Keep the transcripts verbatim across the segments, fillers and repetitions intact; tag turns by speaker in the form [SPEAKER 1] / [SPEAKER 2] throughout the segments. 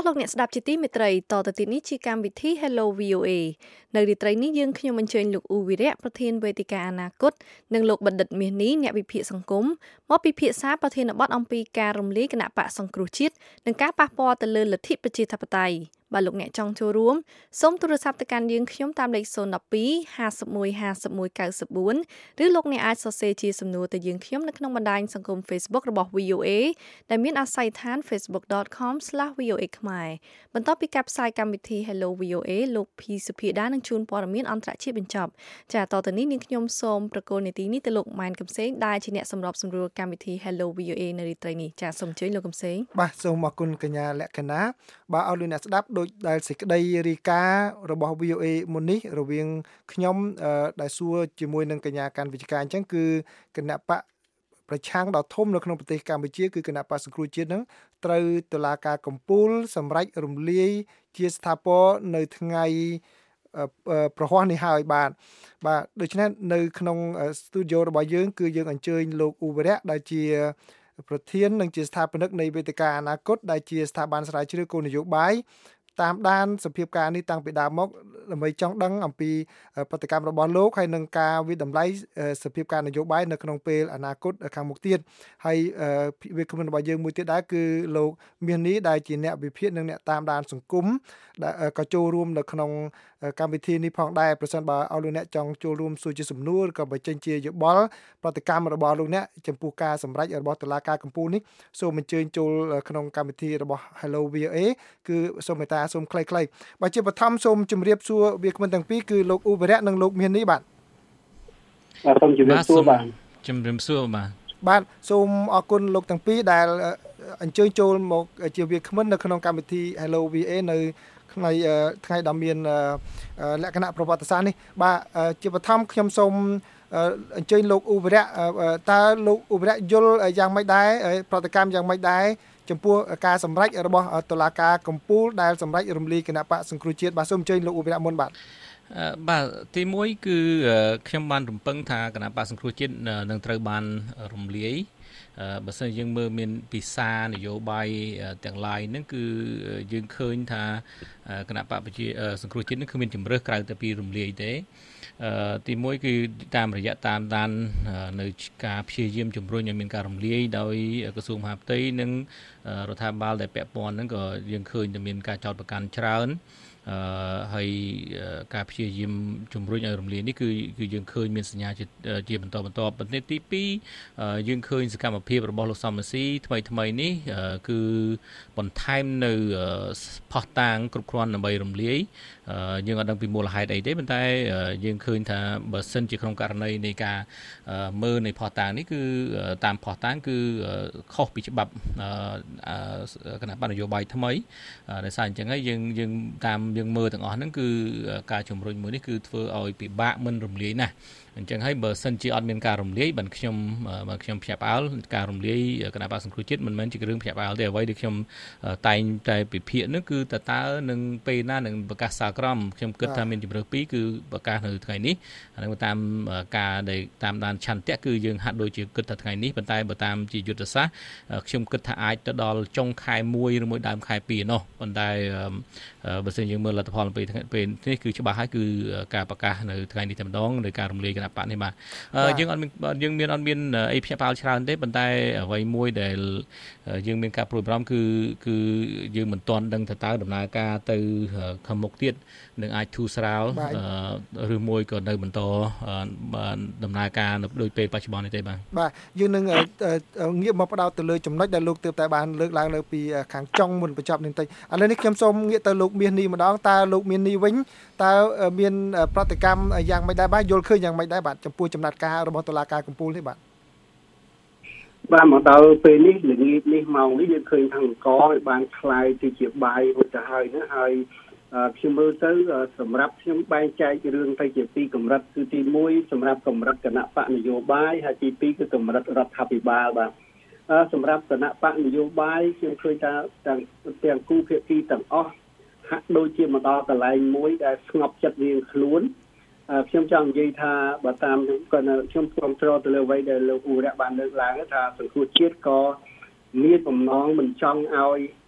[SPEAKER 1] លោកអ្នកស្ដាប់ជាទីមេត្រីតទៅទីនេះជាកម្មវិធី Hello វី អូ เอ នៅរាត្រីនេះយើងខ្ញុំអញ្ជើញលោកអ៊ូវីរៈប្រធានវេទិកាអនាគតនិងលោកបណ្ឌិតមាសនេះអ្នកវិភាគសង្គមមកពិភាក្សាប្រធានបទអំពីការរំលាយគណៈបកសង្គ្រោះជាតិនិងការប៉ះពាល់ទៅលើលទ្ធិប្រជាធិបតេយ្យបើលោកអ្នកចង់ចូលរួមសូមទូរស័ព្ទទៅកាន់យើងខ្ញុំតាមលេខศูนย์ หนึ่ง สอง ห้า หนึ่ง ห้า หนึ่ง เก้า สี่ ឬលោកអ្នកអាចសរសេរជាសំណួរទៅយើងខ្ញុំនៅក្នុងបណ្ដាញសង្គម Facebook របស់ វី អូ เอ ដែលមានអាស័យដ្ឋាន facebook dot com slash v o a ខ្មែរបន្ទាប់ពីការផ្សាយកម្មវិធី Hello វី អូ เอ លោកភីសុភាដានឹងជួនព័ត៌មានអន្តរជាតិបញ្ចប់ចាតទៅនេះនាងខ្ញុំសូមប្រកល់នីតិនេះទៅលោកម៉ែនកំសែងដែលជាអ្នកសម្របសម្រួលកម្មវិធី Hello វី អូ เอ នៅរាត្រីនេះចាសូមអញ្ជើញលោកកំសែង
[SPEAKER 2] បាទសូមអរគុណកញ្ញាលក្ខណាបាទឲ្យលោកអ្នកស្ដាប់ដូចដែលសេចក្តីរាយការណ៍របស់ វី អូ เอ មុននេះរវាងខ្ញុំដែលសួរជាមួយនឹងកញ្ញាកាន់វិជ្ជការអញ្ចឹងគឺគណៈបកប្រឆាំងដ៏ធំនៅក្នុងប្រទេសកម្ពុជាគឺគណៈបក្សសង្គ្រោះជាតិនឹងត្រូវតុលាការកំពូលសម្រេចរំលាយជាស្ថាពរនៅថ្ងៃប្រហ័សនេះហើយបាទបាទដូច្នេះនៅក្នុងស្ទូឌីយោរបស់យើងគឺយើងអញ្ជើញលោកអ៊ូវរៈដែលជាប្រធាននិងជាស្ថាបនិកនៃវេទិកាអនាគតដែលជាស្ថាប័នស្រាវជ្រាវគោលនយោបាយតាមដានសភាពការនេះតាំងពីដើមមកដើម្បីចង់ដឹងអំពីប្រតិកម្មរបស់លោកហើយនឹងការវិតម្លៃសភាពការនយោបាយនៅក្នុងពេលអនាគតខាងមុខទៀតហើយវាគ្មិនរបស់យើងមួយទៀតដែរគឺលោកមាសនេះដែលជាអ្នកវិភាគនិងអ្នកតាមដានសង្គមដែលក៏ចូលរួមនៅក្នុងកម្មវិធីនេះផងដែរប្រសិនបើឲ្យលោកអ្នកចង់ចូលរួមសួរជាសំណួរក៏បញ្ចេញជាយោបល់ប្រតិកម្មរបស់លោកអ្នកចំពោះការសម្រេចរបស់តុលាការកំពូលនេះសូមអញ្ជើញចូលក្នុងកម្មវិធីរបស់ Hello វី អូ เอ គឺសូមមេត្តាសូមខ្លីៗបើជាបឋមសូមជម្រាបសួរវាគ្មិនទាំងពីរគឺលោកអ៊ូវរៈនិងលោកមាសនេះបាទ
[SPEAKER 3] បាទសូមជម្រាបសួរបាទ
[SPEAKER 4] ជម្រាបសួរបាទ
[SPEAKER 2] បាទសូមអរគុណលោកទាំងពីរដែលអញ្ជើញចូលមកជាវាគ្មិននៅក្នុងកម្មវិធី Hello វី អូ เอ នៅថ្ងៃថ្ងៃដ៏មានលក្ខណៈប្រវត្តិសាស្ត្រនេះបាទជាបឋមខ្ញុំសូមអញ្ជើញលោកអ៊ូវរៈតើលោកអ៊ូវរៈយល់យ៉ាងម៉េចដែរប្រតិកម្មយ៉ាងម៉េចដែរចំពោះការសម្រេចរបស់តុលាការកំពូលដែលសម្រេចរំលាយគណៈបកសង្គ្រោះជាតិបាទសូមអញ្ជើញលោកអ៊ូវរៈមុនបាទ
[SPEAKER 4] បាទទីមួយគឺខ្ញុំបានរំពឹងថាគណៈបកសង្គ្រោះជាតិនឹងត្រូវបានរំលាយបើសិនយើងមើលមានពិសានយោបាយទាំងឡាយហ្នឹងគឺយើងឃើញថាគណៈបកប្រជាសង្គ្រោះជាតិនឹងគ្មានជំរើសក្រៅតែពីរំលាយទេទីមួយគឺតាមរយៈតាមដាននៅការព្យាយាមជំរុញឲ្យមានការរំលាយដោយក្រសួងមហាផ្ទៃនិងរដ្ឋាភិបាលដែលពាក់ព័ន្ធហ្នឹងក៏យើងឃើញតែមានការចោទប្រកាន់ច្រើនអឺហើយការព្យាយាមជំរុញឲ្យរំលាយនេះគឺគឺយើងឃើញមានសញ្ញាជាជាបន្តបន្តប៉ុន្តែទីពីរយើងឃើញសកម្មភាពរបស់លោកសំរាស៊ីថ្មីថ្មីនេះគឺបន្ថែមនៅផុសតាងគ្រប់គ្រាន់ដើម្បីរំលាយយើងអត់ដឹងពីមូលហេតុអីទេប៉ុន្តែយើងឃើញថាបើសិនជាក្នុងករណីនៃការមើលនៃផុសតាងនេះគឺតាមផុសតាងគឺខុសពីច្បាប់គណៈបណ្ឌនយោបាយថ្មីដោយសារអញ្ចឹងហើយយើងយើងតាមយើងមើលទាំងអស់ហ្នឹងគឺការជំរុញមួយនេះគឺធ្វើឲ្យពិបាកមិនរំលាយណាស់អញ្ចឹងហើយបើសិនជាអត់មានការរំលាយបានខ្ញុំបើខ្ញុំភ្ញាក់ផ្អើលការរំលាយគណៈបក្សសង្គ្រោះជាតិមិនមែនជារឿងភ្ញាក់ផ្អើលទេអ្វីដែលខ្ញុំតែងតែពិភាក្សានោះគឺតើតើនឹងពេលណានឹងប្រកាសសាលក្រមខ្ញុំគិតថាមានជំរើសពីរគឺប្រកាសនៅថ្ងៃនេះហើយតាមការដែលតាមដានឆន្ទៈគឺយើងហាក់ដូចជាគិតថាថ្ងៃនេះប៉ុន្តែបើតាមជាយុទ្ធសាស្ត្រខ្ញុំគិតថាអាចទៅដល់ចុងខែមួយឬមួយដើមខែពីរនោះប៉ុន្តែបើសិនយើងមើលលទ្ធផលពេលពេលនេះគឺច្បាស់ហើយគឺការប្រកាសនៅថ្ងៃនេះតែម្ដងនៃការរំលាយគណៈបកនេះបាទយើងអត់មានយើងមានអត់មានអីភ្ញាក់ផ្អើលច្រើនទេប៉ុន្តែអ្វីមួយដែលយើងមានការព្រួយបារម្ភគឺគឺយើងមិនទាន់ដឹងថាតើដំណើរការទៅខាងមុខទៀតនឹងអាចធូរស្រាលឬមួយក៏នៅបន្តដំណើរការនៅដូចពេលបច្ចុប្បន្ននេះទេបាទ
[SPEAKER 2] បាទយើងនឹងងាកមកផ្ដោតទៅលើចំណុចដែលលោកទើបតែបានលើកឡើងនៅពីខាងចុងមុនបញ្ចប់នេះបន្តិចឥឡូវនេះខ្ញុំសូមងាកទៅលោកមាសនេះម្ដងតើលោកមាសនេះវិញតើមានប្រតិកម្មយ៉ាងម៉េចដែរបាទយល់ឃើញយ៉ាងម៉េចដែរបាទចំពោះចំណាត់ការរបស់តុលាការកំពូលនេះបាទ
[SPEAKER 3] បាទមកដល់ពេលនេះល្ងាចនេះម៉ោងនេះយើងឃើញថាអង្គឲ្យបានคล้ายទៅជាបាយរួចទៅហើយណាហើយខ្ញុំមើលទៅសម្រាប់ខ្ញុំបែងចែករឿងទៅជាពីរកម្រិតគឺទីមួយសម្រាប់កម្រិតគណៈបកនយោបាយហើយទីពីរគឺកម្រិតរដ្ឋាភិបាលបាទសម្រាប់គណៈបកនយោបាយខ្ញុំឃើញថាទាំងទាំងគូភាគីទាំងអស់ហាក់ដូចជាមកដល់កន្លែងមួយដែលស្ងប់ចិត្តរៀងខ្លួនខ្ញុំចង់និយាយថាបើតាមខ្ញុំខ្ញុំគ្រប់គ្រងទៅលើអ្វីដែលលោកអ៊ូរៈបានលើកឡើងថាសង្គ្រោះជាតិក៏មានបំណងមិនចង់ឲ្យ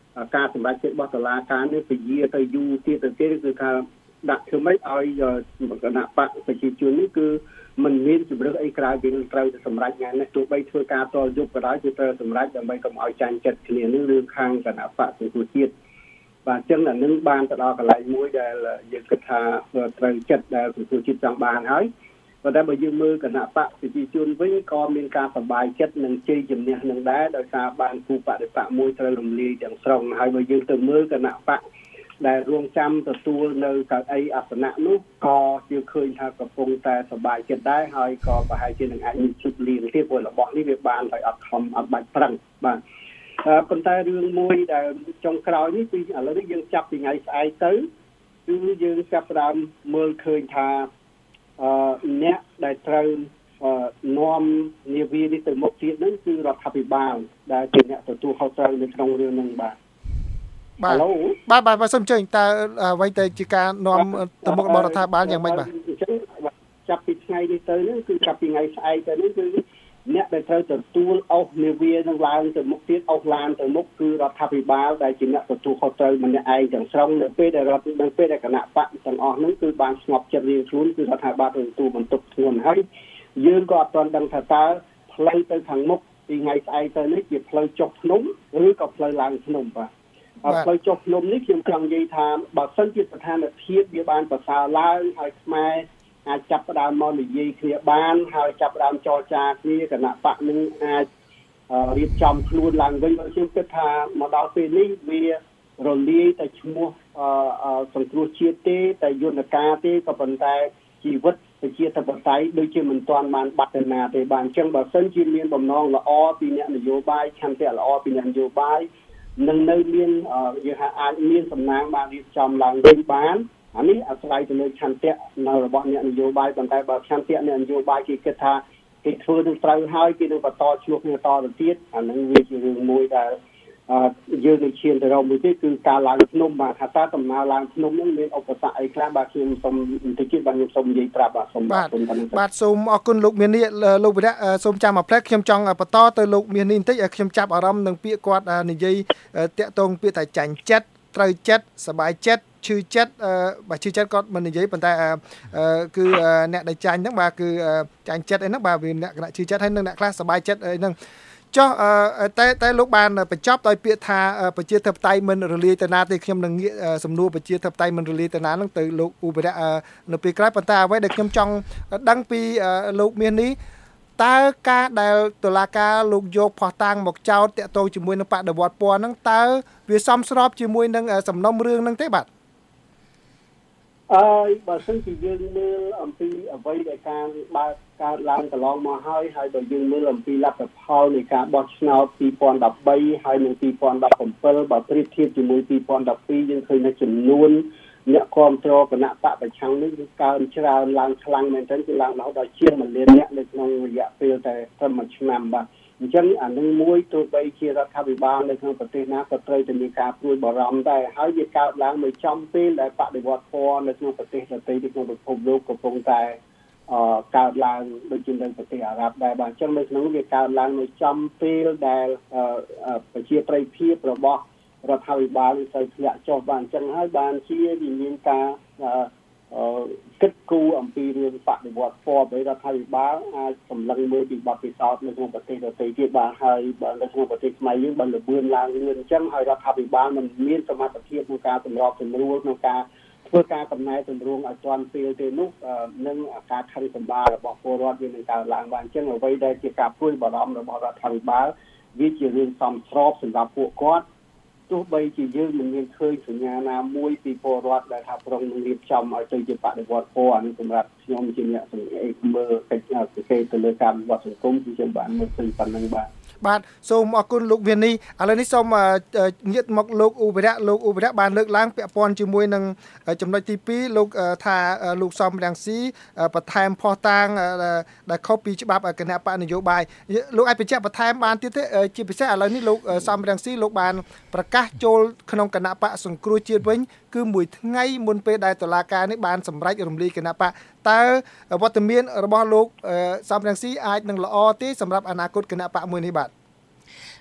[SPEAKER 3] ការសម្រេចចិត្តរបស់តុលាការនេះពជាទៅយូរទៀតទៅទៀតគឺថាដាក់ធ្វើម៉េចឲ្យគណៈបកប្រជាជននេះគឺមិនមានជំរឿនអីក្រៅពីនឹងត្រូវទៅសម្រេចថ្ងៃនេះទោះបីធ្វើការតល់យប់ក៏ដោយគឺត្រូវសម្រេចដើម្បីកុំឲ្យចាញ់ចិត្តគ្នានឹងរឿងខាងគណៈបកសង្គ្រោះជាតិបាទអញ្ចឹងអានឹងបានទៅដល់កន្លែងមួយដែលយើងគិតថាត្រូវចិត្តដែលសង្គ្រោះជាតិចង់បានហើយប៉ុន្តែបើយើងមើលគណៈបកប្រជាជនវិញក៏មានការសប្បាយចិត្តនឹងជ័យជំនះនឹងដែរដោយសារបានគូបដិបកមួយត្រូវរំលាយទាំងស្រុងហើយបើយើងទៅមើលគណៈបកដែលរងចាំទទួលនៅកៅអីអាសនៈនោះក៏ជាឃើញថាកំពុងតែសប្បាយចិត្តដែរហើយក៏ប្រហែលជានឹងអាចមានជិតលៀងទៀតព្រោះរបស់នេះវាបានឲ្យអត់ខំអត់បាច់ប្រឹងបាទប៉ុន្តែរឿងមួយដែលចុងក្រោយនេះគឺឥឡូវនេះយើងចាប់ពីថ្ងៃស្អែកទៅគឺយើងចាប់ផ្ដើមមើលឃើញថាអឺអ្នកដែលត្រូវនាំនាវានេះទៅមុខទៀតហ្នឹងគឺរដ្ឋាភិបាលដែលជាអ្នកទទួលខុសត្រូវនៅក្នុងរឿងហ្នឹងបាទ
[SPEAKER 2] បាទបាទបាទសូមជើញតើអ្វីទៅជាការនាំទៅមុខរបស់រដ្ឋាភិបាលយ៉ាងម៉េចបាទ
[SPEAKER 3] អញ្ចឹងចាប់ពីថ្ងៃនេះទៅនេះគឺចាប់ពីថ្ងៃស្អែកទៅនេះគឺអ្នកដែលត្រូវទទួលអស់នាវានឹងឡើងទៅមុខទៀតអស់ឡានទៅមុខគឺរដ្ឋាភិបាលដែលជាអ្នកទទួលខុសត្រូវម្នាក់ឯងទាំងស្រុងនៅពេលដែលរដ្ឋនៅពេលដែលគណៈបកទាំងអស់ហ្នឹងគឺបានស្ងប់ចិត្តរៀងខ្លួនគឺរដ្ឋាភិបាលទទួលបន្ទុកធ្ងន់ហើយយើងក៏អត់ទាន់ដឹងថាតើផ្លូវទៅខាងមុខពីថ្ងៃស្អែកទៅនេះជាផ្លូវចុះភ្នំឬក៏ផ្លូវឡើងភ្នំបាទផ្លូវចុះភ្នំនេះខ្ញុំចង់និយាយថាបើសិនជាស្ថានភាពវាបានប្រសើរឡើងហើយខ្មែរអាចចាប់ផ្ដើមមកនិយាយគ្នាបានហើយចាប់ផ្ដើមចរចាគ្នាគណៈបកនឹងអាចរៀបចំខ្លួនឡើងវិញបើខ្ញុំគិតថាមកដល់ពេលនេះវារលាយតែឈ្មោះសង្គ្រោះជាតិទេតែយន្តការទេក៏ប៉ុន្តែជីវិតប្រជាធិបតេយ្យដូចជាមិនទាន់បានបាត់ទៅណាទេបាទអញ្ចឹងបើសិនជាមានបំណងល្អពីអ្នកនយោបាយឆន្ទៈល្អពីអ្នកនយោបាយនឹងនៅមានយើងថាអាចមានសំណាងបានរៀបចំឡើងវិញបានអានេះអាស្រ័យទៅលើឆន្ទៈនៅរបស់អ្នកនយោបាយប៉ុន្តែបើឆន្ទៈអ្នកនយោបាយគេគិតថាគេធ្វើនឹងត្រូវហើយគេនឹងបន្តឆ្លោះគ្នាតទៅទៀតអានឹងវាជារឿងមួយដែលយើងនឹងឈានទៅរកមួយទៀតគឺការឡើងភ្នំបាទថាតើដំណើរឡើងភ្នំនឹងមានឧបសគ្គអីខ្លះបាទខ្ញុំសូមបន្តិចទៀតបាទខ្ញុំសូមនិយាយប្រាប់បាទសូម
[SPEAKER 2] បាទបាទសូមអរគុណលោកមាននេះលោកវិរៈសូមចាំមួយផ្លែខ្ញុំចង់បន្តទៅលោកមាននេះបន្តិចខ្ញុំចាប់អារម្មណ៍នឹងពាក្យគាត់និយាយតាក់ទងពាក្យថាចាញ់ចិត្តត្រូវចិត្តសប្បាយចិត្តឈឺចិត្តបាទឈឺចិត្តគាត់មិននិយាយប៉ុន្តែគឺអ្នកដែលចាញ់ហ្នឹងបាទគឺចាញ់ចិត្តអីហ្នឹងបាទវាអ្នកគណៈឈឺចិត្តហើយនឹងអ្នកខ្លះសប្បាយចិត្តអីហ្នឹងចុះតែតែលោកបានបញ្ចប់ដោយពាក្យថាប្រជាធិបតេយ្យមិនរលាយទៅណាទេខ្ញុំនឹងងាកសំណួរប្រជាធិបតេយ្យមិនរលាយទៅណាហ្នឹងទៅលោកឧបរៈនៅពេលក្រោយប៉ុន្តែអ្វីដែលខ្ញុំចង់ដឹងពីលោកមាននេះតើការដែលតុលាការលោកយកផោះតាំងមកចោទតាក់ទងជាមួយនឹងបដិវត្តពណ៌ហ្នឹងតើវាសមស្របជាមួយនឹងសំណុំរឿងហ្នឹងទេបាទ
[SPEAKER 3] អើយបើសិនជាយើងមើលអំពីអ្វីដែលការបើកកើតឡើងកន្លងមកហើយហើយបើយើងមើលអំពីលទ្ធផលនៃការបោះឆ្នោតពីរពាន់ដប់បីហើយនិងពីរពាន់ដប់ប្រាំbảyបើប្រៀបធៀបជាមួយពីរពាន់ដប់ពីរយើងឃើញថាចំនួនអ្នកគ្រប់គ្រងគណៈបកប្រឆាំងនេះគឺកើនច្រើនឡើងខ្លាំងមែនទែនគឺឡើងរហូតដល់ជាងមួយលានអ្នកនៅក្នុងរយៈពេលតែត្រឹមមួយឆ្នាំបាទអញ្ចឹងអានឹងមួយទោះបីជារដ្ឋាភិបាលនៅក្នុងប្រទេសណាក៏ត្រូវតែមានការព្រួយបារម្ភដែរហើយវាកើតឡើងមួយចំពេលដែលបដិវត្តពណ៌នៅក្នុងប្រទេសដទៃនៅក្នុងពិភពលោកកំពុងតែអឺកើតឡើងដូចជានៅប្រទេសអារ៉ាប់ដែរបាទអញ្ចឹងនៅក្នុងវាកើតឡើងមួយចំពេលដែលប្រជាប្រិយភាពរបស់រដ្ឋាភិបាលនឹងត្រូវធ្លាក់ចុះបាទអញ្ចឹងហើយបានជាវាមានការគិតគូរអំពីរឿងបដិវត្តពណ៌របស់រដ្ឋាភិបាលអាចសម្លឹងមើលពីបទពិសោធន៍នៅក្នុងប្រទេសដទៃទៀតបាទហើយបើនៅក្នុងប្រទេសខ្មែរយើងបើលបឿនឡើងលឿនអញ្ចឹងហើយរដ្ឋាភិបាលមិនមានសមត្ថភាពក្នុងការសម្របសម្រួលក្នុងការធ្វើការកំណែទម្រង់ឲ្យទាន់ពេលទេនោះនឹងការខិតសម្បាររបស់ពលរដ្ឋវានឹងកើតឡើងបាទអញ្ចឹងអ្វីដែលជាការព្រួយបារម្ភរបស់រដ្ឋាភិបាលវាជារឿងសមស្របសម្រាប់ពួកគាត់ទោះបីជាយើងមិនមានឃើញសញ្ញាណាមួយពីពលរដ្ឋដែលថាប្រងនឹងរៀបចំឲ្យទៅជាបដិវត្តពណ៌នេះសម្រាប់ខ្ញុំជាអ្នកសង្កេតមើលកិច្ចការសង្កេតទៅលើការវិវត្តសង្គមគឺខ្ញុំបានមើលឃើញប៉ុណ្ណឹងបាទ
[SPEAKER 2] បាទសូមអរគុណលោកវានីឥឡូវនេះសូមញាតមកលោកឧបរៈលោកឧបរៈបានលើកឡើងពាក់ព័ន្ធជាមួយនឹងចំណុចទីពីរលោកថាលោកសំរងស៊ីបន្ថែមផុសតាងដែលខុសពីច្បាប់គណៈបកនយោបាយលោកអាចបញ្ជាក់បន្ថែមបានទៀតទេជាពិសេសឥឡូវនេះលោកសំរងស៊ីលោកបានប្រកាសចូលក្នុងគណៈបកសង្គ្រោះជាតិវិញគឺមួយថ្ងៃមុនពេលដែលតុលាការនេះបានសម្រេចរំលាយគណៈបកតើវត្តមានរបស់លោកសំរងស៊ីអាចនឹងល្អទេសម្រាប់អនាគតគណៈបកមួយនេះបាទ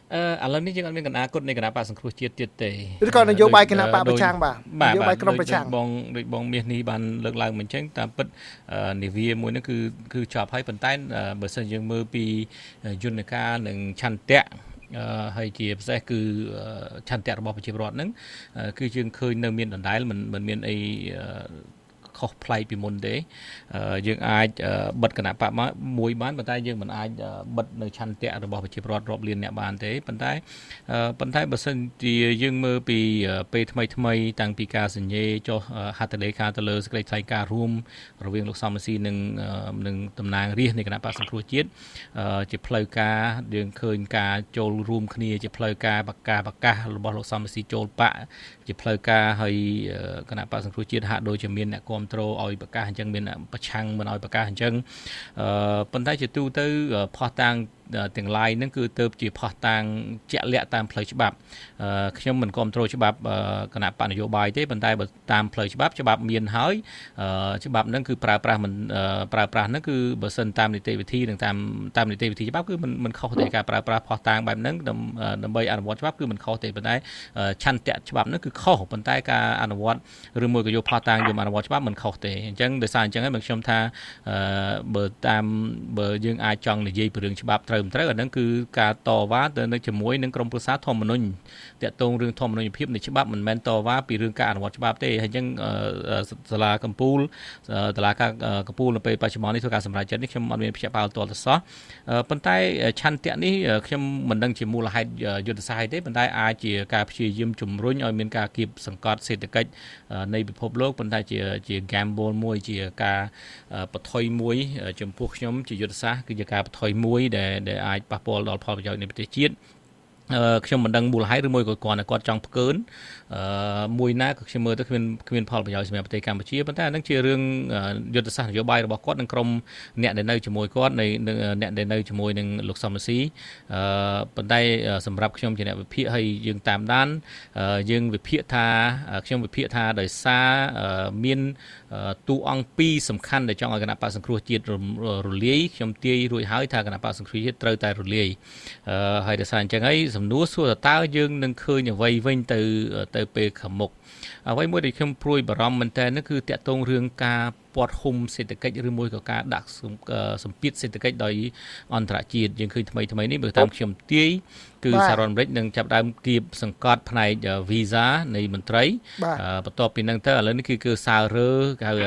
[SPEAKER 4] អឺឥឡូវនេះយើងអត់មានគណៈគុតនៃគណៈបកសង្គ្រោះជាតិទៀតទេ
[SPEAKER 2] ឬក៏នយោបាយគណៈបកប្រឆាំងបាទនយោបាយក្រុមប្រឆាំង
[SPEAKER 4] បងដូចបងមាសនេះបានលើកឡើងមិញអញ្ចឹងតាមពិតនាវាមួយហ្នឹងគឺគឺចប់ហើយប៉ុន្តែបើសិនយើងមើលពីយន្តការនិងឆន្ទៈហើយជាពិសេសគឺឆន្ទៈរបស់ប្រជាពលរដ្ឋហ្នឹងគឺយើងឃើញនៅមានដដែលមិនមិនមានអីខុសប្លែកពីមុនទេយើងអាចបិទគណៈបកមួយបានប៉ុន្តែយើងមិនអាចបិទនៅឆន្ទៈរបស់ប្រជាពលរដ្ឋរាប់លានអ្នកបានទេប៉ុន្តែប៉ុន្តែបើសិនជាយើងមើលពីពេលថ្មីថ្មីតាំងពីការសញ្ញេចុះហត្ថលេខាទៅលើសេចក្តីថ្លែងការណ៍រួមរវាងលោកសំរងស៊ីនិងនិងតំណាងរាស្ត្រនៃគណៈបកសង្គ្រោះជាតិជាផ្លូវការយើងឃើញការចូលរួមគ្នាជាផ្លូវការបកការប្រកាសរបស់លោកសំរងស៊ីចូលបកជាផ្លូវការហើយគណៈបកសង្គ្រោះជាតិហាក់ដូចជាមានអ្នកគ្រប់គ្រងឲ្យប្រកាសអញ្ចឹងមានប្រឆាំងមិនឲ្យប្រកាសអញ្ចឹងអឺប៉ុន្តែជាទូទៅផុសតាងទាំងឡាយហ្នឹងគឺទៅជាផុសតាងជាក់លាក់តាមផ្លូវច្បាប់ខ្ញុំមិនគ្រប់គ្រងច្បាប់គណៈបកនយោបាយទេប៉ុន្តែបើតាមផ្លូវច្បាប់ច្បាប់មានហើយច្បាប់ហ្នឹងគឺប្រើប្រាស់មិនប្រើប្រាស់ហ្នឹងគឺបើសិនតាមនីតិវិធីនិងតាមតាមនីតិវិធីច្បាប់គឺមិនមិនខុសទេការប្រើប្រាស់ផុសតាងបែបហ្នឹងដើម្បីអនុវត្តច្បាប់គឺមិនខុសទេប៉ុន្តែឆន្ទៈច្បាប់ហ្នឹងគឺខុសប៉ុន្តែការអនុវត្តឬមួយក៏យកផុសតាងយកអនុវត្តច្បាប់មិនខុសទេអញ្ចឹងដោយសារអញ្ចឹងហើយខ្ញុំថាបើតាមបើយើងអាចចង់និយាយពីរឿងច្បាប់ត្រូវមិនត្រូវអាហ្នឹងគឺការតវ៉ាទៅនឹងជាមួយនឹងក្រមប្រឹក្សាធម្មនុញ្ញតាក់ទងរឿងធម្មនុញ្ញភាពនៃច្បាប់មិនមែនតវ៉ាពីរឿងការអនុវត្តច្បាប់ទេហើយអញ្ចឹងសាលាកំពូលសាលាការកំពូលនៅពេលបច្ចុប្បន្ននេះធ្វើការសម្រេចចិត្តនេះខ្ញុំអត់មានភ្ជាប់បាល់ទាល់ទៅសោះប៉ុន្តែឆន្ទៈនេះខ្ញុំមិនដឹងជាមូលហេតុយុទ្ធសាស្ត្រទេប៉ុន្តែអាចជាការព្យាយាមជំរុញឲ្យមានការគៀបសង្កត់សេដ្ឋកិច្ចនៃពិភពលោកប៉ុន្តែជាជា gamble មួយជាការបថុយមួយចំពោះខ្ញុំជាយុទ្ធសាស្ត្រគឺជាការបថុយមួយដែលដែលអាចប៉ះពាល់ដល់ផលប្រយោជន៍នៃប្រទេសជាតិខ្ញុំមិនដឹងមូលហេតុឬមួយក៏គាត់គាត់ចង់ផ្កើនមួយណាក៏ខ្ញុំមើលទៅគ្មានគ្មានផលប្រយោជន៍សម្រាប់ប្រទេសកម្ពុជាប៉ុន្តែអានឹងជារឿងយុទ្ធសាស្ត្រនយោបាយរបស់គាត់និងក្រុមអ្នកដែលនៅជាមួយគាត់នៃអ្នកដែលនៅជាមួយនឹងលោកសំរងស៊ីប៉ុន្តែសម្រាប់ខ្ញុំជាអ្នកវិភាគហើយយើងតាមដានយើងវិភាគថាខ្ញុំវិភាគថាដោយសារមានតួអង្គពីរសំខាន់ដែលចង់ឲ្យគណៈបកសង្គ្រោះជាតិរលាយខ្ញុំទាយរួចហើយថាគណៈបកសង្គ្រោះជាតិត្រូវតែរលាយហើយដោយសារអញ្ចឹងហើយសំណួរសួរតើយើងនឹងឃើញអ្វីវិញទៅទៅពេលខាងមុខអ្វីមួយដែលខ្ញុំព្រួយបារម្ភមែនតើនោះគឺតាក់ទងរឿងការពាត់ហុំសេដ្ឋកិច្ចឬមួយក៏ការដាក់សម្ពាធសេដ្ឋកិច្ចដោយអន្តរជាតិយើងឃើញថ្មីថ្មីនេះបើតាមខ្ញុំទាយគឺសហរដ្ឋអាមេរិកនឹងចាប់ដើមគៀបសង្កត់ផ្នែក visa នៃមន្ត្រីបន្ទាប់ពីហ្នឹងទៅឥឡូវនេះគឺគឺសើរើគេហៅ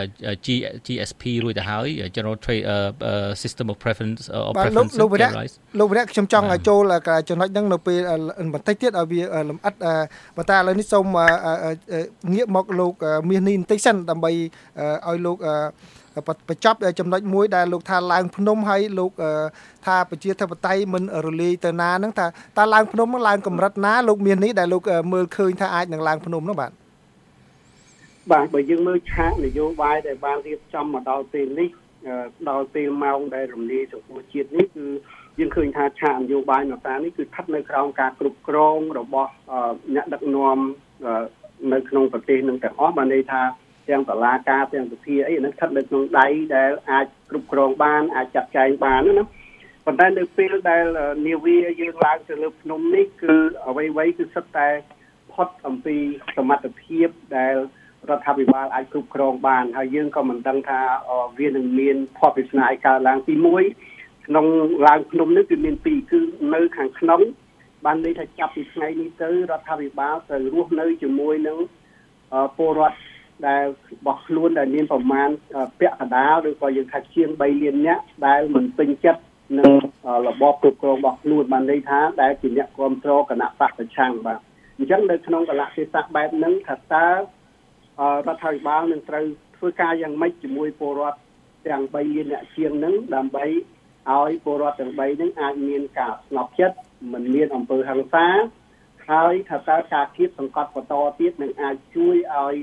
[SPEAKER 4] G S P រួចទៅហើយ General Trade System of Preference of Preference
[SPEAKER 2] លោកវិរៈលោកវិរៈខ្ញុំចង់ឲ្យចូលចំណុចហ្នឹងនៅពេលបន្តិចទៀតឲ្យវាលម្អិតប៉ុន្តែឥឡូវនេះសូមងាកមកលោកមាសនេះបន្តិចសិនដើម្បីឲ្យលោកបញ្ចប់ចំណុចមួយដែលលោកថាឡើងភ្នំហើយលោកថាប្រជាធិបតេយ្យមិនរលាយទៅណាហ្នឹងថាតើឡើងភ្នំឡើងកម្រិតណាលោកមាសនេះដែលលោកមើលឃើញថាអាចនឹងឡើងភ្នំនោះបាទ
[SPEAKER 3] បាទបើយើងមើលឆាកនយោបាយដែលបានរៀបចំមកដល់ពេលនេះដល់ពេលម៉ោងដែលរំលាយសង្គមជាតិនេះគឺយើងឃើញថាឆាកនយោបាយនៅតាមនេះគឺស្ថិតនៅក្រោមការគ្រប់គ្រងរបស់អ្នកដឹកនាំនៅក្នុងប្រទេសនឹងទាំងអស់បានន័យថាទាំងតឡាការទាំងសភាអីហ្នឹងស្ថិតនៅក្នុងដៃដែលអាចគ្រប់គ្រងបានអាចចាត់ចែងបានណាប៉ុន្តែនៅពេលដែលនាវាយើងឡើងទៅលើភ្នំនេះគឺអ្វីៗគឺសិតតែផុតអំពីសមត្ថភាពដែលរដ្ឋាភិបាលអាចគ្រប់គ្រងបានហើយយើងក៏មិនដឹងថាវានឹងមានភ័ព្វវាសនាឲ្យកើតឡើងទីមួយក្នុងឡើងភ្នំនេះគឺមានពីរគឺនៅខាងក្នុងបានន័យថាចាប់ពីថ្ងៃនេះទៅរដ្ឋាភិបាលត្រូវរស់នៅជាមួយនឹងពលរដ្ឋដែលរបស់ខ្លួនដែលមានប្រមាណពាក់កណ្ដាលឬក៏យើងថាជាងបីលាននាក់ដែលមិនពេញចិត្តនឹងរបបគ្រប់គ្រងរបស់ខ្លួនបានន័យថាដែលជាអ្នកគ្រប់គ្រងគណៈបកប្រឆាំងបាទអញ្ចឹងនៅក្នុងកលៈទេសៈបែបហ្នឹងថាតើរដ្ឋាភិបាលនឹងត្រូវធ្វើការយ៉ាងម៉េចជាមួយពលរដ្ឋទាំងបីលានអ្នកជាងហ្នឹងដើម្បីឲ្យពលរដ្ឋទាំងបីហ្នឹងអាចមានការស្ងប់ចិត្តមិនមានអំពើហិង្សាហើយថាតើការគៀបសង្កត់បន្តទៀតនឹងអាចជួយឲ្យ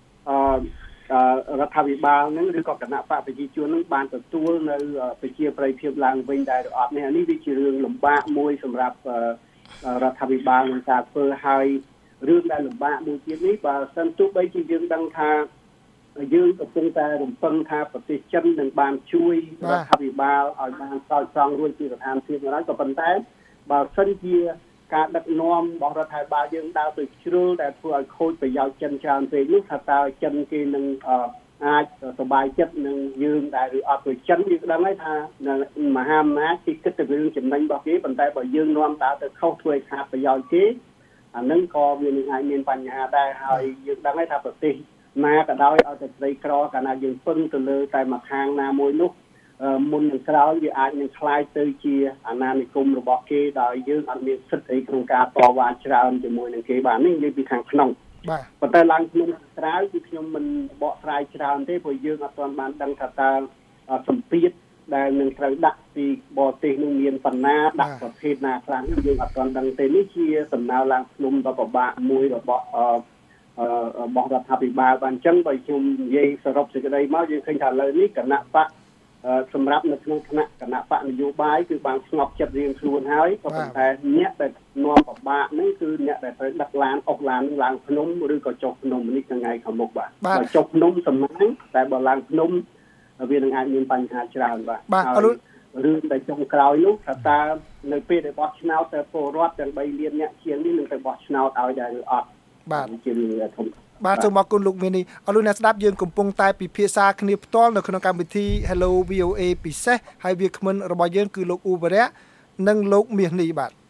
[SPEAKER 3] រដ្ឋាភិបាលនឹងឬក៏គណៈបកប្រជាជននឹងបានទទួលនៅប្រជាប្រិយភាពឡើងវិញដែរឬអត់នេះនេះវាជារឿងលំបាកមួយសម្រាប់រដ្ឋាភិបាលក្នុងការធ្វើឲ្យរឿងដែលលំបាកមួយទៀតនេះបើសិនទោះបីជាយើងដឹងថាយើងកំពុងតែរំពឹងថាប្រទេសចិននឹងបានជួយរដ្ឋាភិបាលឲ្យបានសោយស្រង់រួចពីស្ថានភាពនោះហើយក៏ប៉ុន្តែបើសិនជាការដឹកនាំរបស់រដ្ឋាភិបាលយើងដើរទៅជ្រុលដែលធ្វើឲ្យខូចប្រយោជន៍ចិនច្រើនពេកនោះថាតើចិនគេនឹងអាចសប្បាយចិត្តនឹងយើងដែរឬអត់ព្រោះចិនយើងដឹងហើយថាមហាអំណាចគេគិតទៅរឿងចំណេញរបស់គេប៉ុន្តែបើយើងនាំដើរទៅខុសធ្វើឲ្យខាតប្រយោជន៍គេអានឹងក៏វានឹងអាចមានបញ្ហាដែរហើយយើងដឹងហើយថាប្រទេសណាក៏ដោយឲ្យតែស្រីក្រកាលណាយើងពឹងទៅលើតែមួយខាងណាមួយនោះមុននឹងក្រោយវាអាចនឹងคล้ายទៅជាអាណានិគមរបស់គេដោយយើងអត់មានសិទ្ធិអីក្នុងការតវ៉ាច្រើនជាមួយនឹងគេបាននេះនិយាយពីខាងក្នុង
[SPEAKER 2] បាទ
[SPEAKER 3] ប៉ុន្តែឡើងក្នុងក្រៅគឺខ្ញុំមិនបកស្រាយច្រើនទេព្រោះយើងអត់ទាន់បានដឹងថាតើសម្ពាធដែលនឹងត្រូវដាក់ពីបរទេសនឹងមានបណ្ណាដាក់ប្រភេទណាខ្លះយើងអត់ទាន់ដឹងទេនេះជាសំណើឡើងក្នុងដ៏ពិបាកមួយរបស់អឺរបស់រដ្ឋាភិបាលបានអញ្ចឹងបើខ្ញុំនិយាយសរុបសេចក្តីមកយើងឃើញថាលើនេះគណៈបកសម្រាប់នៅក្នុងគណៈគណៈបកនយោបាយគឺបានស្ងប់ចិត្តរៀងខ្លួនហើយក៏ប៉ុន្តែអ្នកដែលនាំពិបាកហ្នឹងគឺអ្នកដែលត្រូវដឹកឡានអុកឡានឡើងភ្នំឬក៏ចុះភ្នំនេះថ្ងៃខាងមុខបាទបើចុះភ្នំសំណាងតែបើឡើងភ្នំវានឹងអាចមានបញ្ហាច្រើនបាទហើយរឿងដែលចុងក្រោយនោះថាតើនៅពេលដែលបោះឆ្នោតទៅពលរដ្ឋទាំងបីលានអ្នកជាងនេះនឹងទៅបោះឆ្នោតឲ្យដែរឬអត់
[SPEAKER 2] បាទ
[SPEAKER 3] ជារឿងធំ
[SPEAKER 2] បាទសូមអរគុណលោកមាននេះអរលោកអ្នកស្ដាប់យើងកំពុងតែពិភាក្សាគ្នាផ្ទាល់នៅក្នុងកម្មវិធី Hello វី អូ เอ ពិសេសហើយវាគ្មិនរបស់យើងគឺលោកអ៊ូវរៈនិងលោកមាសនេះបាទ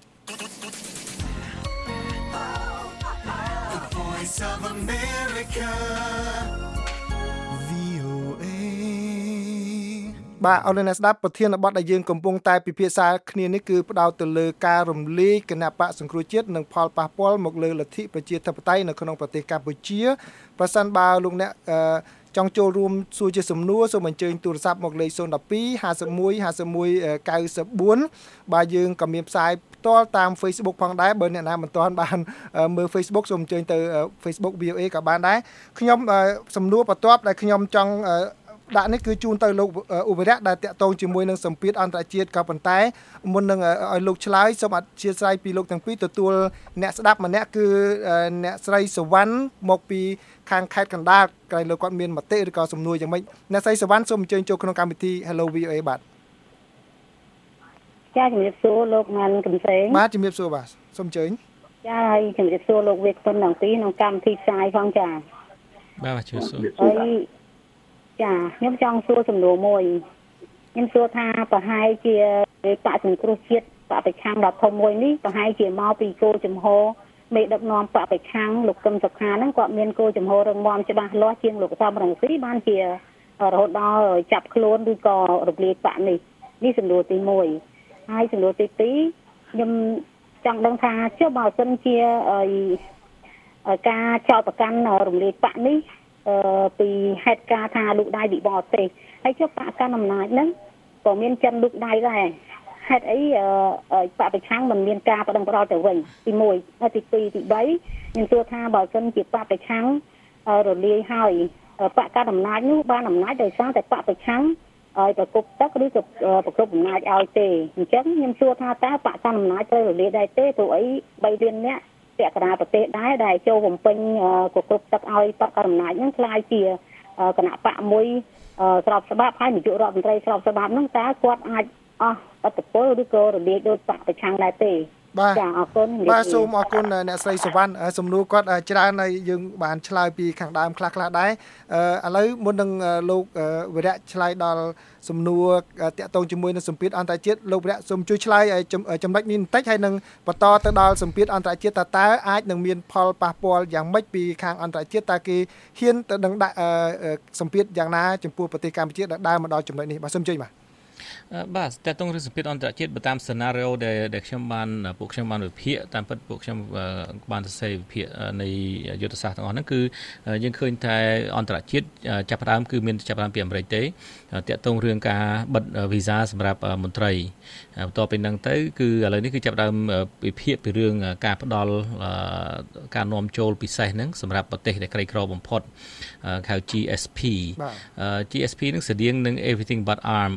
[SPEAKER 2] បាទអរលោកអ្នកស្ដាប់ប្រធានបទដែលយើងកំពុងតែពិភាក្សាគ្នានេះគឺផ្ដោតទៅលើការរំលាយគណៈបកសង្គ្រោះជាតិនិងផលប៉ះពាល់មកលើលទ្ធិប្រជាធិបតេយ្យនៅក្នុងប្រទេសកម្ពុជាប្រសិនបើលោកអ្នកចង់ចូលរួមសួរជាសំណួរសូមអញ្ជើញទូរស័ព្ទមកលេខศูนย์ หนึ่ง สอง ห้า หนึ่ง ห้า หนึ่ง เก้า สี่ បាទយើងក៏មានផ្សាយផ្ទាល់តាម Facebook ផងដែរបើអ្នកណាមិនទាន់បានមើល Facebook សូមអញ្ជើញទៅ Facebook វី អូ เอ ក៏បានដែរខ្ញុំសំណួរបន្ទាប់ដែលខ្ញុំចង់ដាក់នេះគឺជូនទៅលោកអ៊ូវរៈដែលតាក់ទងជាមួយនឹងសម្ពាធអន្តរជាតិក៏ប៉ុន្តែមុននឹងឲ្យលោកឆ្លើយសូមអធិស្ឋានពីលោកទាំងពីរទទួលអ្នកស្ដាប់ម្នាក់គឺអ្នកស្រីសវណ្ណមកពីខាងខេត្តកណ្ដាលក្រែងលោកគាត់មានមតិឬក៏សំណួរយ៉ាងម៉េចអ្នកស្រីសវណ្ណសូមអញ្ជើញចូលក្នុងកម្មវិធី Hello វី អូ เอ បាទ
[SPEAKER 5] ចាជំរាបសួរលោកម៉ាន់កំសែង
[SPEAKER 2] បាទជំរាបសួរបាទសូមអញ្ជើញ
[SPEAKER 5] ចាហើយជំរាបសួរលោកវាគ្មិនទាំងពីរក្នុងកម្មវិធីផ្សាយផងចា
[SPEAKER 4] បាទជំរាបសួរ
[SPEAKER 5] ហើយចាខ្ញុំចង់សួរសំណួរមួយខ្ញុំសួរថាប្រហែលជាបកសង្គ្រោះជាតិបកប្រឆាំងដ៏ធំមួយនេះប្រហែលជាមកពីគោលចំហមេដឹកនាំបកប្រឆាំងលោកកឹមសុខាហ្នឹងគាត់មានគោលចំហរឹងមាំច្បាស់លាស់ជាងលោកសំរងស៊ីបានជារហូតដល់ចាប់ខ្លួនឬក៏រំលាយបកនេះនេះសំណួរទីមួយហើយសំណួរទីពីរខ្ញុំចង់ដឹងថាចុះបើសិនជាការចោទប្រកាន់រំលាយបកនេះពីហេតុការថាលោកដៃវិបត្តិទេហើយចុះបកកាន់អំណាចហ្នឹងក៏មានចិនលោកដៃដែរហេតុអីបកប្រឆាំងមិនមានការបដិងផ្ដាល់ទៅវិញទីមួយហើយទីពីរទីបីខ្ញុំសួរថាបើសិនជាបកប្រឆាំងរលាយហើយបកកាន់អំណាចនោះបានអំណាចដោយសារតែបកប្រឆាំងឲ្យប្រគប់ទឹកឬក៏ប្រគប់អំណាចឲ្យទេអញ្ចឹងខ្ញុំសួរថាតើបកកាន់អំណាចត្រូវរលាយដែរទេព្រោះអីបីលានអ្នកពាក់កណ្ដាលប្រទេសដែរដែលចូលបំពេញគ្រប់គ្រប់ទឹកឲ្យបកអំណាចហ្នឹងខ្លាយជាគណៈបកមួយស្របច្បាប់ហើយនាយករដ្ឋមន្ត្រីស្របច្បាប់ហ្នឹងតើគាត់អាចអស់អត្តពលឬក៏រលាយដោយបកប្រឆាំងដែរទេ
[SPEAKER 2] បាទចាអរគុណបាទសូមអរគុណអ្នកស្រីសវណ្ណសំណួរគាត់ច្រើនហើយយើងបានឆ្លើយពីខាងដើមខ្លះខ្លះដែរឥឡូវមុននឹងលោកវិរៈឆ្លើយដល់សំណួរតាក់ទងជាមួយនឹងសម្ពាធអន្តរជាតិលោកវិរៈសូមជួយឆ្លើយចំណុចនេះបន្តិចហើយនឹងបន្តទៅដល់សម្ពាធអន្តរជាតិតើតើអាចនឹងមានផលប៉ះពាល់យ៉ាងម៉េចពីខាងអន្តរជាតិតើគេហ៊ានទៅនឹងដាក់សម្ពាធយ៉ាងណាចំពោះប្រទេសកម្ពុជាដែលដើរមកដល់ចំណុចនេះបាទសូមជួយបាទ
[SPEAKER 4] បាទតើតើរឿងសម្ពាធអន្តរជាតិបើតាម scenario ដែលដែលខ្ញុំបានពួកខ្ញុំបានវិភាគតាមពិតពួកខ្ញុំបានសរសេរវិភាគនៃយុទ្ធសាស្ត្រទាំងអស់ហ្នឹងគឺយើងឃើញតែអន្តរជាតិចាប់ផ្ដើមគឺមានចាប់ផ្ដើមពីអាមេរិកទេតើតើរឿងការបិទវីសាសម្រាប់មន្ត្រីបន្ទាប់ពីហ្នឹងទៅគឺឥឡូវនេះគឺចាប់ផ្ដើមវិភាគពីរឿងការផ្ដល់ការនាំចូលពិសេសហ្នឹងសម្រាប់ប្រទេសដែលក្រីក្របំផុតហៅ จี เอส พี จี เอส พี ហ្នឹងស្តៀងនឹង everything but arm អ៊ី ប៊ី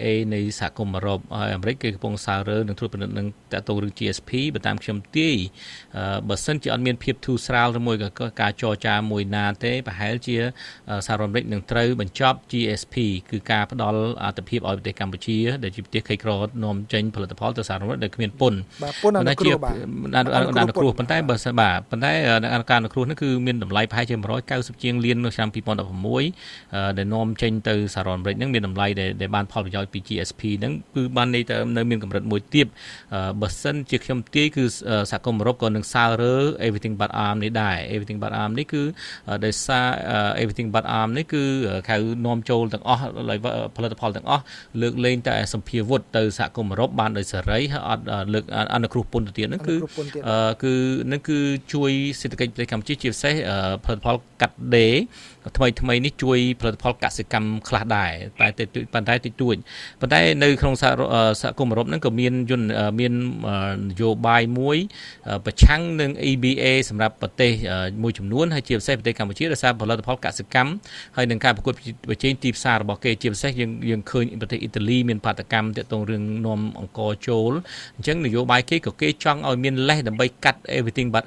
[SPEAKER 4] A នៃសហគមន៍អឺរ៉ុបហើយអាមេរិកគេកំពុងសាររើនឹងត្រួតពិនិត្យនឹងតាក់ទងរឿង G S P បើតាមខ្ញុំទាយបើសិនជាអត់មានភាពធូរស្រាលឬមួយក៏ការចរចាមួយណាទេប្រហែលជាសហរដ្ឋអាមេរិកនឹងត្រូវបញ្ចប់ G S P គឺការផ្ដល់អត្ថប្រយោជន៍ឲ្យប្រទេសកម្ពុជាដែលជាប្រទេសក្រីក្រនាំចេញផលិតផលទៅសហរដ្ឋអាមេរិកដែលគ្មានពន្ធ
[SPEAKER 2] បាទពន្ធអនុគ្រោះបាទ
[SPEAKER 4] អនុគ្រោះប៉ុន្តែបើសិនបាទប៉ុន្តែការអនុគ្រោះនេះគឺមានតម្លៃប្រហែលជាone hundred ninetyជាងលាននៅឆ្នាំtwo thousand sixដែលនាំចេញទៅសហរដ្ឋអាមេរិកហ្នឹងមានតម្លៃដែលបានផលប្រយោជន៍ពី G S P ហ្នឹងគឺបានន័យថានៅមានកម្រិតមួយទៀតបើសិនជាខ្ញុំទាយគឺសហគមន៍អឺរ៉ុបក៏នឹងសាររើ everything but arm នេះដែរ everything but arm នេះគឺដោយសារ everything but arm នេះគឺហៅនាំចូលទាំងអស់ផលិតផលទាំងអស់លើកលែងតែសម្ភារវុធទៅសហគមន៍អឺរ៉ុបបានដោយសេរីហើយអត់លើកអនុគ្រោះពន្ធទៅទៀតហ្នឹងគឺគឺនឹងគឺជួយសេដ្ឋកិច្ចប្រទេសកម្ពុជាជាពិសេសផលិតផលកាត់ដេរថ្មីថ្មីនេះជួយផលិតផលកសិកម្មខ្លះដែរតែប៉ុន្តែតិចតួចប៉ុន្តែនៅក្នុងសហគមន៍អឺរ៉ុបហ្នឹងក៏មានយន្តមាននយោបាយមួយប្រឆាំងនឹង E B A សម្រាប់ប្រទេសមួយចំនួនហើយជាពិសេសប្រទេសកម្ពុជាដោយសារផលិតផលកសិកម្មហើយនឹងការប្រកួតប្រជែងទីផ្សាររបស់គេជាពិសេសយើងយើងឃើញប្រទេសអ៊ីតាលីមានបាតកម្មទាក់ទងរឿងនាំអង្គរចូលអញ្ចឹងនយោបាយគេក៏គេចង់ឲ្យមានលេសដើម្បីកាត់ everything but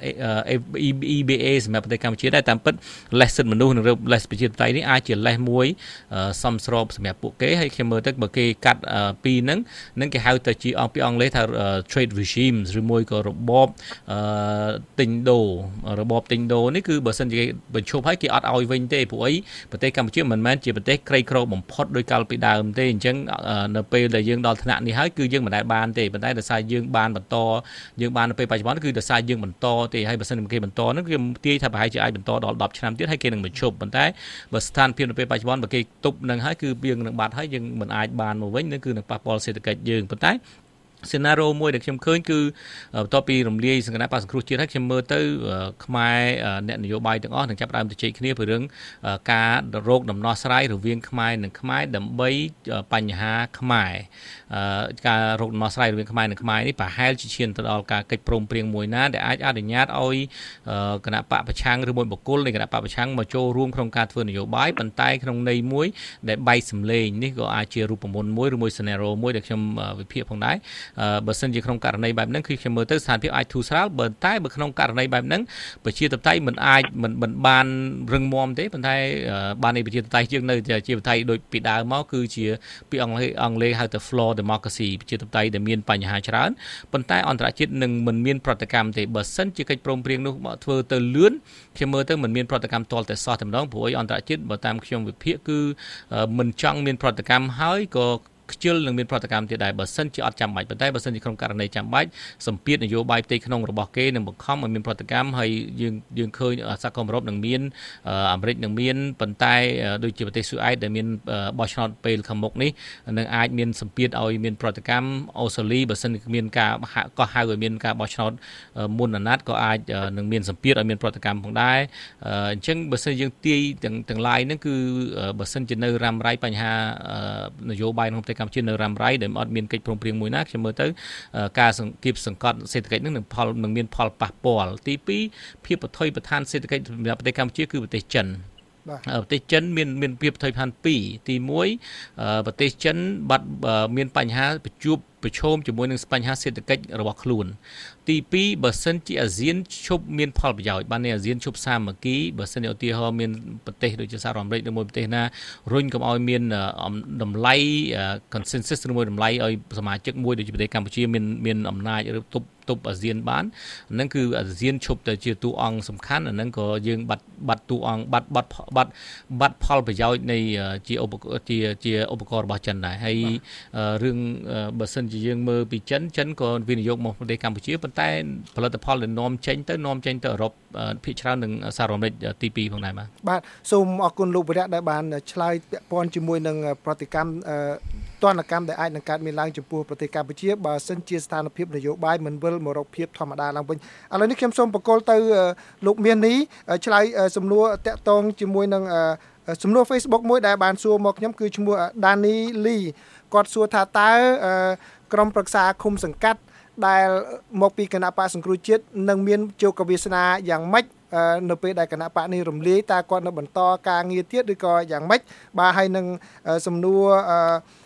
[SPEAKER 4] E B A សម្រាប់ប្រទេសកម្ពុជាដែរតាមពិតលេសសិទ្ធិមនុស្សនិងលេសប្រជាធិបតេយ្យនេះអាចជាលេសមួយសំស្របសម្រាប់ពួកគេហើយខ្ញុំមើលទៅបើគេកាត់ពីហ្នឹងនឹងគេហៅទៅជាអង្គពីអង់គ្លេសថា trade regimes ឬមួយក៏របបទិញដូររបបទិញដូរនេះគឺបើសិនជាគេបញ្ឈប់ហើយគេអត់ឲ្យវិញទេព្រោះអីប្រទេសកម្ពុជាមិនមែនជាប្រទេសក្រីក្របំផុតដោយកាលពីដើមទេអញ្ចឹងនៅពេលដែលយើងដល់ថ្នាក់នេះហើយគឺយើងមិនដែលបានទេប៉ុន្តែដោយសារយើងបានបន្តយើងបាននៅពេលបច្ចុប្បន្នគឺដោយសារយើងបន្តទេហើយបើសិនជាគេបន្តហ្នឹងគឺទាយថាប្រហែលជាអាចបន្តដល់tenឆ្នាំទៀតហើយគេនឹងបញ្ឈប់ប៉ុន្តែបើស្ថានភាពនៅពេលបច្ចុប្បន្នបើគេទប់នឹងហើយគឺយើងនឹងបាត់ហើយយើងមិនអាចបានមកវិញនឹងគឺនឹងប៉ះពាល់សេដ្ឋកិច្ចយើងប៉ុន្តែscenario មួយដែលខ្ញុំឃើញគឺបន្ទាប់ពីរំលាយសង្កាត់បកសង្គ្រោះជាតិហើយខ្ញុំមើលទៅខ្មែរអ្នកនយោបាយទាំងអស់នឹងចាប់ផ្ដើមជជែកគ្នាពីរឿងការរោគដំណោះស្រាយរវាងខ្មែរនិងខ្មែរដើម្បីបញ្ហាខ្មែរការរោគដំណោះស្រាយរវាងខ្មែរនិងខ្មែរនេះប្រហែលជាឈានទៅដល់ការកិច្ចព្រមព្រៀងមួយណាដែលអាចអនុញ្ញាតឲ្យគណៈបកប្រឆាំងឬមួយបុគ្គលនៃគណៈបកប្រឆាំងមកចូលរួមក្នុងការធ្វើនយោបាយប៉ុន្តែក្នុងន័យមួយដែលបែកសម្លេងនេះក៏អាចជារូបមន្តមួយឬមួយ scenario មួយដែលខ្ញុំវិភាគផងដែរបើសិនជាក្នុងករណីបែបហ្នឹងគឺខ្ញុំមើលទៅស្ថានភាពអាចធូរស្រាលបើតែបើក្នុងករណីបែបហ្នឹងប្រជាធិបតេយ្យមិនអាចមិនមិនបានរឹងមាំទេប៉ុន្តែបាននៃប្រជាធិបតេយ្យយើងនៅជាប្រជាធិបតេយ្យដូចពីដើមមកគឺជាពីអង់គ្លេសអង់គ្លេសហៅថា floor democracy ប្រជាធិបតេយ្យដែលមានបញ្ហាច្រើនប៉ុន្តែអន្តរជាតិនឹងមិនមានប្រតិកម្មទេបើសិនជាកិច្ចព្រមព្រៀងនោះធ្វើទៅលឿនខ្ញុំមើលទៅមិនមានប្រតិកម្មទាល់តែសោះតែម្ដងព្រោះអន្តរជាតិបើតាមខ្ញុំវិភាគគឺមិនចង់មានប្រតិកម្មហើយក៏ខ្ជិលនឹងមានប្រតិកម្មទៀតដែរបើសិនជាអត់ចាំបាច់ប៉ុន្តែបើសិនជាក្នុងករណីចាំបាច់សម្ពាធនយោបាយផ្ទៃក្នុងរបស់គេនឹងបង្ខំឲ្យមានប្រតិកម្មហើយយើងយើងឃើញសហគមន៍អឺរ៉ុបនឹងមានអាមេរិកនឹងមានប៉ុន្តែដូចជាប្រទេសស៊ុយអែតដែលមានបោះឆ្នោតពេលខាងមុខនេះនឹងអាចមានសម្ពាធឲ្យមានប្រតិកម្មអូស្ត្រាលីបើសិនជាមានការក៏ហៅឲ្យមានការបោះឆ្នោតមុនអាណត្តិក៏អាចនឹងមានសម្ពាធឲ្យមានប្រតិកម្មផងដែរអញ្ចឹងបើសិនយើងទាយទាំងទាំងឡាយហ្នឹងគឺបើសិនជានៅរ៉ាំរ៉ៃបញ្ហានយោបាយក្នុងប្រទេសកម្ពុជានៅរ៉ាំរ៉ៃដែលអត់មានកិច្ចព្រមព្រៀងមួយណាខ្ញុំមើលទៅការសង្កៀបសង្កត់សេដ្ឋកិច្ចនឹងនឹងផលនឹងមានផលប៉ះពាល់ទីពីរភាពប្រថុយប្រឋានសេដ្ឋកិច្ចសម្រាប់ប្រទេសកម្ពុជាគឺប្រទេសចិនប្រទេសចិនមានមានភាពប្រថុយប្រឋានពីរទីមួយប្រទេសចិនបាត់មានបញ្ហាប្រជួបប្រឈមជាមួយនឹងបញ្ហាសេដ្ឋកិច្ចរបស់ខ្លួនទីពីរបើសិនជាអាស៊ានឈប់មានផលប្រយោជន៍បាននៃអាស៊ានឈប់សាមគ្គីបើសិនជាឧទាហរណ៍មានប្រទេសដូចជាសហរដ្ឋអាមេរិកឬមួយប្រទេសណារុញកុំឲ្យមានតម្លៃ consensus ឬមួយតម្លៃឲ្យសមាជិកមួយដូចជាប្រទេសកម្ពុជាមានមានអំណាចឬទប់ទប់អាស៊ានបានហ្នឹងគឺអាស៊ានឈប់ទៅជាតួអង្គសំខាន់អាហ្នឹងក៏យើងបាត់បាត់តួអង្គបាត់បាត់បាត់បាត់ផលប្រយោជន៍នៃជាឧបករណ៍ជាជាឧបករណ៍របស់ចិនដែរហើយរឿងបើសិនជាយើងមើលពីចិនចិនក៏វិនិយោគមកប្រទេសកម្ពុជាប៉ុន្តែផលិតផលដែលនាំចេញទៅនាំចេញទៅអឺរ៉ុបភាគច្រើននឹងសហរដ្ឋអាមេរិកទីពីរផងដែរបាទ
[SPEAKER 2] បាទសូមអរគុណលោកវរៈដែលបានឆ្លើយពាក់ព័ន្ធជាមួយនឹងប្រតិកម្មទណ្ឌកម្មដែលអាចនឹងកើតមានឡើងចំពោះប្រទេសកម្ពុជាបើសិនជាស្ថានភាពនយោបាយមិនវិលមករកភាពធម្មតាឡើងវិញឥឡូវនេះខ្ញុំសូមបកគលទៅលោកមាននេះឆ្លើយសំណួរតាក់ទងជាមួយនឹងសំណួរ Facebook មួយដែលបានសួរមកខ្ញុំគឺឈ្មោះ Danny Lee គាត់សួរថាតើក្រុមប្រឹក្សាឃុំសង្កាត់ដែលមកពីគណៈបកសង្គ្រោះជាតិនឹងមានជោគវាសនាយ៉ាងម៉េចនៅពេលដែលគណៈបកនេះរំលាយតើគាត់នៅបន្តការងារទៀតឬក៏យ៉ាងម៉េចបាទហើយនឹងសំណួរ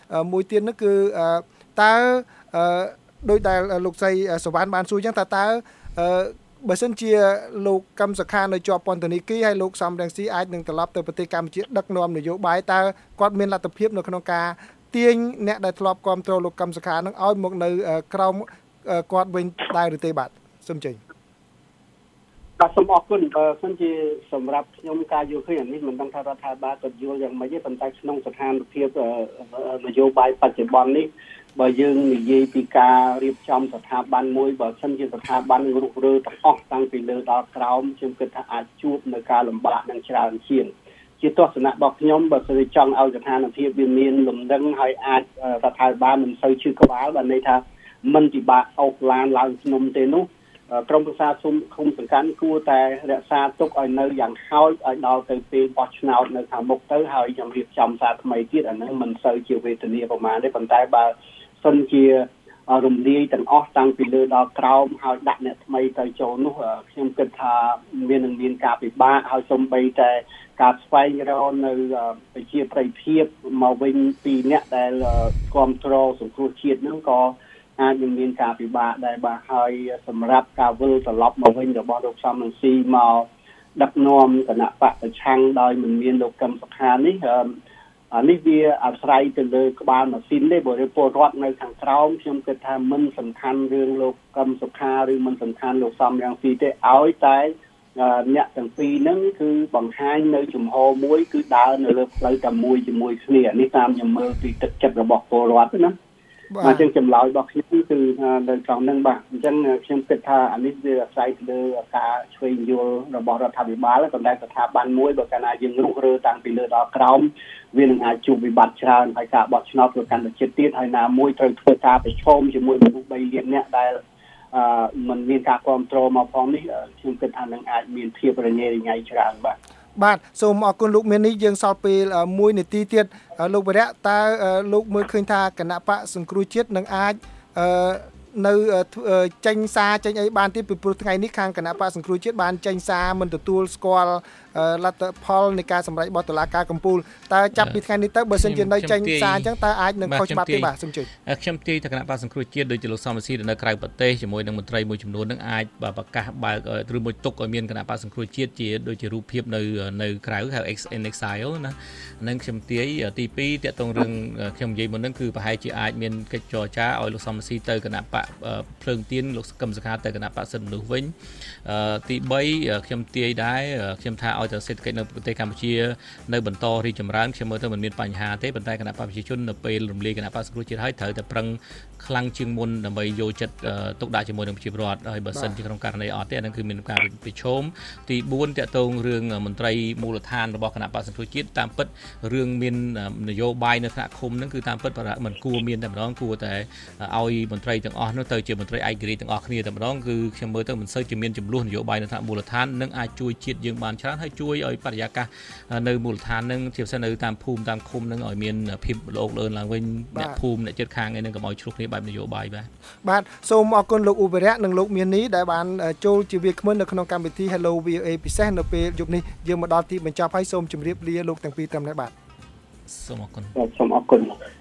[SPEAKER 2] មួយទៀតនោះគឺតើដោយដែលលោកស្រីសវណ្ណបានសួរចឹងតើតើបើសិនជាលោកកឹមសុខានៅជាប់ពន្ធនាគារហើយលោកសំរងស៊ីអាចនឹងត្រឡប់ទៅប្រទេសកម្ពុជាដឹកនាំនយោបាយតើគាត់មានលទ្ធភាពនៅក្នុងការទាញអ្នកដែលធ្លាប់គ្រប់គ្រងលោកកឹមសុខានឹងឲ្យមកនៅក្រោមគាត់វិញដែរឬទេបាទសូមចេញ
[SPEAKER 3] បាទសូមអរគុណបើសិនជាសម្រាប់ខ្ញុំការយល់ឃើញអានេះមិនដឹងថារដ្ឋាភិបាលគាត់យល់យ៉ាងម៉េចទេប៉ុន្តែក្នុងស្ថានភាពនយោបាយបច្ចុប្បន្ននេះបើយើងនិយាយពីការរៀបចំស្ថាប័នមួយបើសិនជាស្ថាប័នរុះរើទាំងអស់តាំងពីលើដល់ក្រោមខ្ញុំគិតថាអាចជួបនៅការលំបាកនឹងច្រើនជាងជាទស្សនៈរបស់ខ្ញុំបើសិនជាចង់ឲ្យស្ថានភាពវាមានលំនឹងហើយអាចរដ្ឋាភិបាលមិនសូវឈឺក្បាលបានន័យថាមិនពិបាកអូសឡានឡើងភ្នំទេនោះក្រមប្រសាសុំគុំសង្កាត់គួរតែរក្សាទុកឲ្យនៅយ៉ាងហោចឲ្យដល់ទៅពេលបោះឆ្នោតនៅខាងមុខទៅហើយខ្ញុំរៀបចំសារថ្មីទៀតអានឹងមិនសូវជាវេទនាប្រមាណទេប៉ុន្តែបើសិនជារំលាយទាំងអស់តាំងពីលើដល់ក្រោមហើយដាក់អ្នកថ្មីទៅចូលនោះខ្ញុំគិតថាមាននឹងមានការពិបាកហើយសូម្បីតែការស្វែងរកនៅប្រជាប្រិយភាពមកវិញពីអ្នកដែលគ្រប់គ្រងសង្គ្រោះជាតិនោះក៏អាចនឹងមានការពិបាកដែរបាទហើយសម្រាប់ការវិលត្រឡប់មកវិញរបស់លោកសំរងស៊ីមកដឹកនាំគណៈបកប្រឆាំងដោយមិនមានលោកកឹមសុខានេះអានេះវាអាស្រ័យទៅលើក្បាលម៉ាស៊ីនទេបើពលរដ្ឋនៅខាងក្រោមខ្ញុំគិតថាមិនសំខាន់រឿងលោកកឹមសុខាឬមិនសំខាន់លោកសំរងស៊ីទេឲ្យតែអ្នកទាំងពីរហ្នឹងគឺបង្ហាញនៅជំហរមួយគឺដើរនៅលើផ្លូវតែមួយជាមួយគ្នានេះតាមខ្ញុំមើលពីទឹកចិត្តរបស់ពលរដ្ឋណាបាទអញ្ចឹងចម្លើយរបស់ខ្ញុំគឺនៅត្រង់ហ្នឹងបាទអញ្ចឹងខ្ញុំគិតថាអានេះវាអាស្រ័យទៅលើការឆ្វេងយល់របស់រដ្ឋាភិបាលប៉ុន្តែស្ថាប័នមួយបើកាលណាយើងរុះរើតាំងពីលើដល់ក្រោមវានឹងអាចជួបវិបត្តិច្រើនហើយការបោះឆ្នោតប្រកាន់តែជាតិទៀតហើយណាមួយត្រូវធ្វើការប្រឈមជាមួយមនុស្សបីលានអ្នកដែលអឺมันមានការគ្រប់គ្រងមកផងនេះខ្ញុំគិតថានឹងអាចមានភាពរញ៉េរញ៉ៃច្រើនបាទ
[SPEAKER 2] បាទសូមអរគុណលោកមាននេះយើងសល់ពេលមួយនាទីទៀតលោកវរៈតើលោកមើលឃើញថាគណៈបកសង្គ្រោះជាតិនឹងអាចនៅចេញសារចេញអីបានទៀតពីព្រោះថ្ងៃនេះខាងគណៈបកសង្គ្រោះជាតិបានចេញសារមិនទទួលស្គាល់លទ្ធផលនៃការសម្រេចរបស់តុលាការកំពូលតើចាប់ពីថ្ងៃនេះទៅបើសិនជានៅចេញសារអញ្ចឹងតើអាចនឹងខុសច្បាប់ទេបាទសូមជួយ
[SPEAKER 4] ខ្ញុំទាយថាគណៈបកសង្គ្រោះជាតិដូចជាលោកសំរងស៊ីនៅក្រៅប្រទេសជាមួយនឹងមន្ត្រីមួយចំនួននឹងអាចប្រកាសបើកឬមួយទុកឲ្យមានគណៈបកសង្គ្រោះជាតិជាដូចជារូបភាពនៅនៅក្រៅហៅ in exile ណានឹងខ្ញុំទាយទីពីរតាក់ទងរឿងខ្ញុំនិយាយមុនហ្នឹងគឺប្រហែលជាអាចមានកិច្ចចរចាឲ្យលោកសំរងស៊ីទៅគណៈបកភ្លើងទៀនលោកកឹមសុខាទៅគណៈបកសិទ្ធិមនុស្សវិញទីបីខ្ញុំទាយដែរខ្ញុំថាឲ្យតែសេដ្ឋកិច្ចនៅប្រទេសកម្ពុជានៅបន្តរីកចម្រើនខ្ញុំមើលទៅមិនមានបញ្ហាទេប៉ុន្តែគណៈបកប្រជាជននៅពេលរំលាយគណៈបកសង្គ្រោះជាតិហើយត្រូវតែប្រឹងខ្លាំងជាងមុនដើម្បីយកចិត្តទុកដាក់ជាមួយនឹងប្រជាពលរដ្ឋហើយបើសិនជាក្នុងករណីអត់ទេអានឹងគឺមានការប្រឈមទីបួនតាក់ទងរឿងមន្ត្រីមូលដ្ឋានរបស់គណៈបកសង្គ្រោះជាតិតាមពិតរឿងមាននយោបាយនៅថ្នាក់ឃុំហ្នឹងគឺតាមពិតមិនគួរមានតែម្ដងគួរតែឲ្យមន្ត្រីទាំងអស់នោះទៅជាមន្ត្រីឯករាជ្យទាំងអស់គ្នាតែម្ដងគឺខ្ញុំមើលទៅមិនសូវជាមានចំនួននយោបាយនៅថ្នាក់មូលដ្ឋាននឹងអាចជួយជាតិយើងបានច្រើនហើយជួយឲ្យបរិយាកាសនៅមូលដ្ឋាននឹងជាពិសេសនៅតាមភូមិតាមឃុំនឹងឲ្យមានភាពល្អលឿនឡើងវិញអ្នកភូមិអ្នកជិតខាងឯនឹងកុំឲ្យឆ្លុះគ្នាបែបនយោបាយបាទ
[SPEAKER 2] បាទសូមអរគុណលោកឧបរៈនិងលោកមាននេះដែលបានចូលជាវាគ្មិននៅក្នុងកម្មវិធី Hello វី អូ អេ ពិសេសនៅពេលយប់នេះយើងមកដល់ទីបញ្ចប់ហើយសូមជម្រាបលាលោកទាំងពីរត្រឹមនេះបាទ
[SPEAKER 4] សូមអរគុណ
[SPEAKER 3] សូមអរគុណ